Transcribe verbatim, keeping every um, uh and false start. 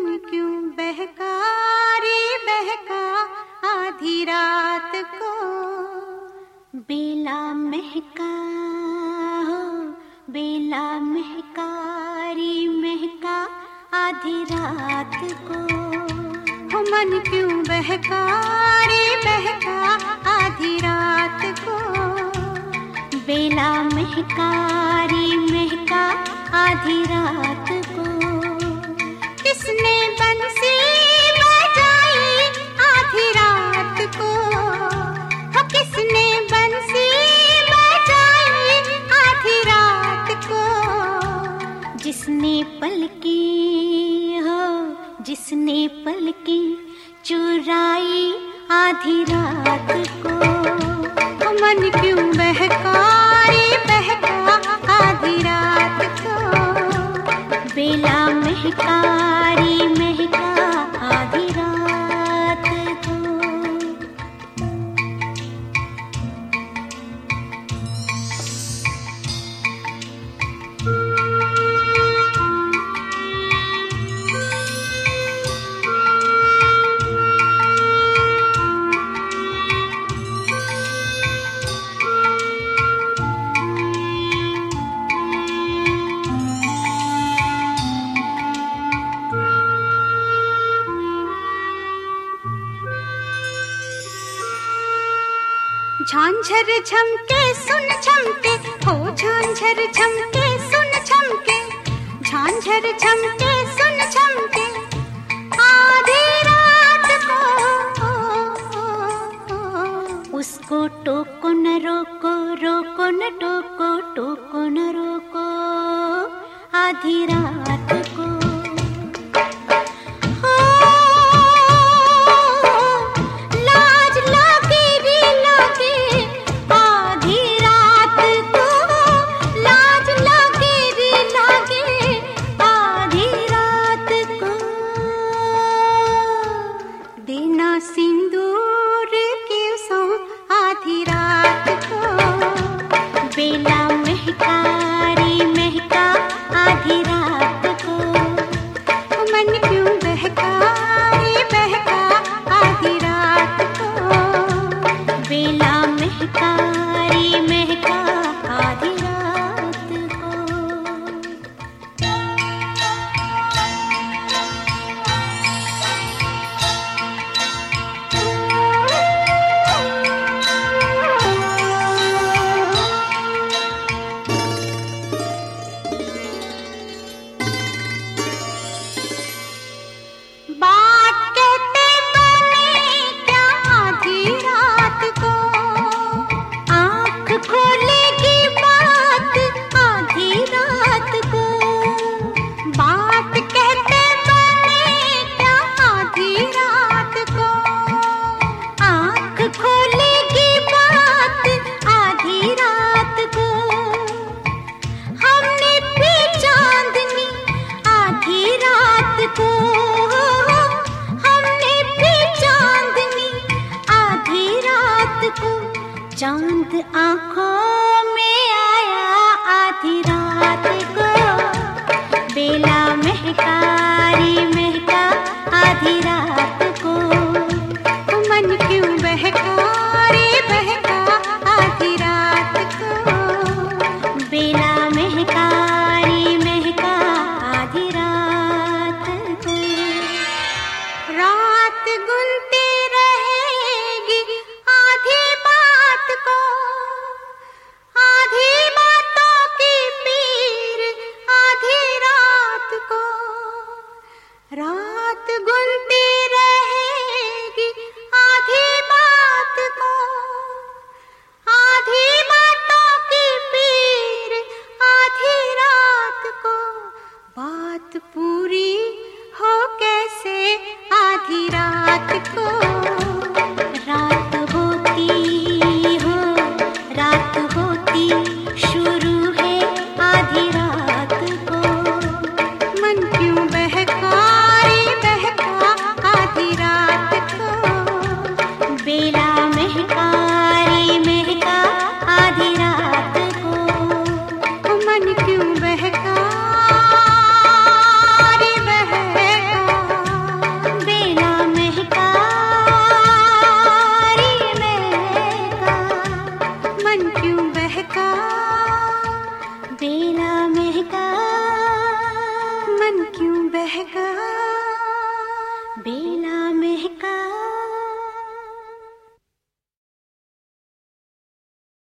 मन क्यों बहका रे बहका आधी रात को। बेला महका हो बेला महका रे महका आधी रात को। हो मन क्यों बहका रे बहका आधी रात को। बेला महका रे महका आधी रात को। किसने बंसी बजाई आधी रात को। हो किसने बंसी बजाई आधी रात को। जिसने पलकी हो जिसने पलकी चुराई आधी रात को। हो मन क्यों बहका रे बहका आधी रात को। बेला महका रे महका आधी रात को। झांझर झमके सुन झमके हो झांझर झमके सुन झमके। झांझर झमके सुन झमके आधी रात को। उसको टोको न रोको रोको न टोको टोको न रोको आधी रात को। सिंदूर के सो आधी रात को। बेला महका रे महका आधी रात को। मन क्यों बहका रे बहका आधी रात को। बेला महका रे महका आधी रात को। चांद आँखों में आया आधी रात को। बेला महका रे महका आधी रात को। मन क्यों बहका रे बहका आधी रात को। बेला महका रे महका आधी रात को। रात गुनती रहेगी आधी बात को। आधी बातों की पीर आधी रात को। रात गुनती